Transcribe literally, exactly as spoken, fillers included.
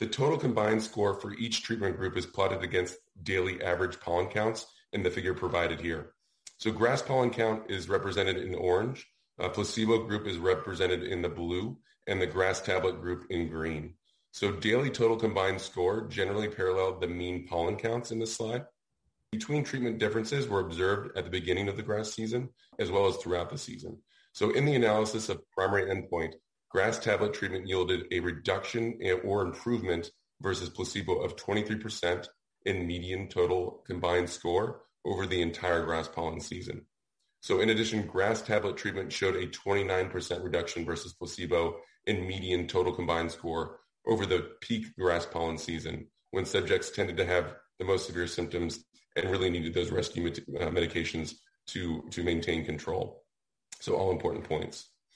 The total combined score for each treatment group is plotted against daily average pollen counts in the figure provided here. So grass pollen count is represented in orange, a placebo group is represented in the blue, and the grass tablet group in green. So daily total combined score generally paralleled the mean pollen counts in this slide. Between treatment differences were observed at the beginning of the grass season, as well as throughout the season. So in the analysis of primary endpoint, grass tablet treatment yielded a reduction or improvement versus placebo of twenty-three percent in median total combined score over the entire grass pollen season. So in addition, grass tablet treatment showed a twenty-nine percent reduction versus placebo in median total combined score over the peak grass pollen season, when subjects tended to have the most severe symptoms and really needed those rescue med- uh, medications to, to maintain control. So all important points.